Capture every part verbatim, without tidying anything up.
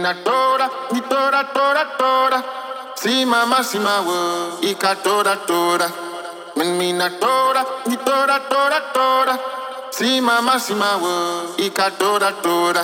Menina toda, mi toda, toda, toda. Si mamá, si ma wo, ika toda, toda. Menina toda, mi toda, toda, toda. Si mamá, si ma wo, ika toda, toda.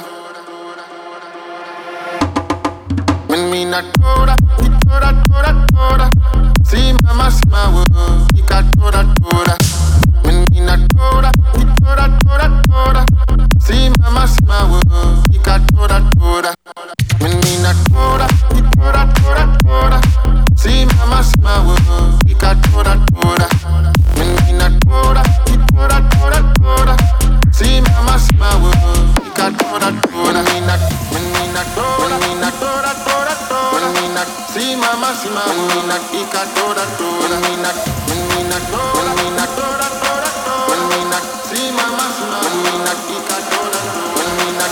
Menina toda, mi toda, toda, toda. Si mamá, si ma wo, ika toda, toda. Menina toda, mi toda, toda, toda. Si mamá, si ma wo, ika toda, toda. Menina toda, mi toda, toda, toda. Si mamá, si ma wo, ika toda, toda. Menina toda, mi toda, toda, toda. Si mamá, si ma wo, ika toda, toda. Menina, menina toda, menina toda, toda, toda. Menina, si mamá, si ma wo, menina, ika toda, toda. Menina, menina toda, menina toda, toda, toda. Menina, si mamá, si ma wo, menina, ika toda, toda. Menina.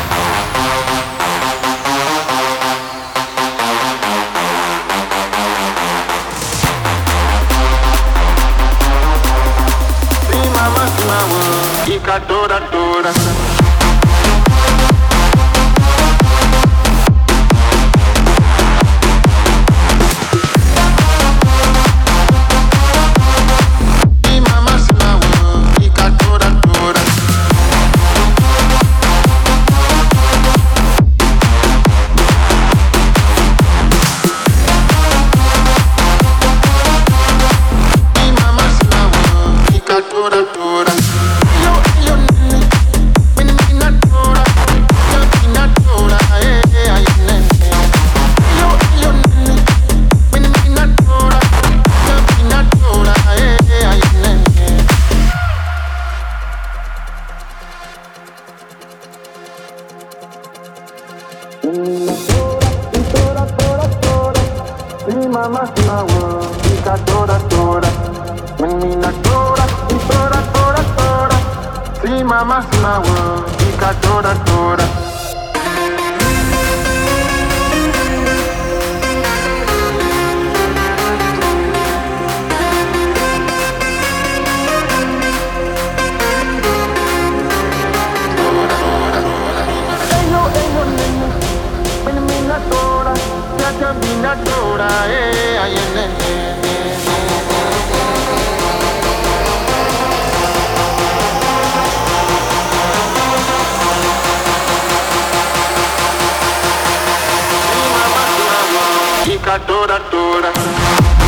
Ika toda, toda. Toda, toda.